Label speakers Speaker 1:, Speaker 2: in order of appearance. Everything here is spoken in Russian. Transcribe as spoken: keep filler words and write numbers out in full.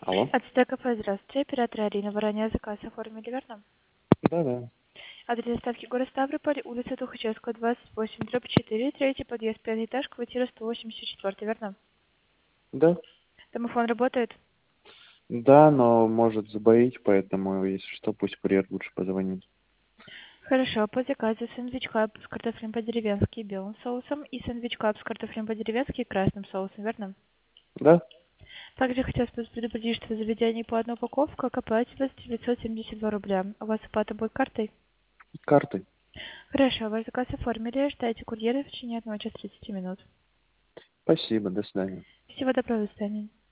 Speaker 1: Алло?
Speaker 2: От СТКП, здравствуйте. Оператор Арина. Вы ранее заказ оформили, верно?
Speaker 1: Да-да.
Speaker 2: Адрес доставки город Ставрополь, улица Тухачевская, двадцать восемь, дробь четыре, третий подъезд, пятый этаж, квартира сто восемьдесят четыре, верно?
Speaker 1: Да.
Speaker 2: Домофон работает?
Speaker 1: Да, но может забоить, поэтому, если что, пусть курьер лучше позвонит.
Speaker 2: Хорошо. По заказу сэндвич кап с картофелем по-деревенски и белым соусом и сэндвич кап с картофелем по-деревенски и красным соусом, верно?
Speaker 1: Да?
Speaker 2: Также хотелось бы предупредить, что за заведение по одной упаковке оплачивается девятьсот семьдесят два рубля. У вас оплата будет картой?
Speaker 1: Картой.
Speaker 2: Хорошо. Ваш заказ оформили. Ждайте курьера в течение одного часа тридцати минут.
Speaker 1: Спасибо, до свидания.
Speaker 2: Всего доброго, до свидания.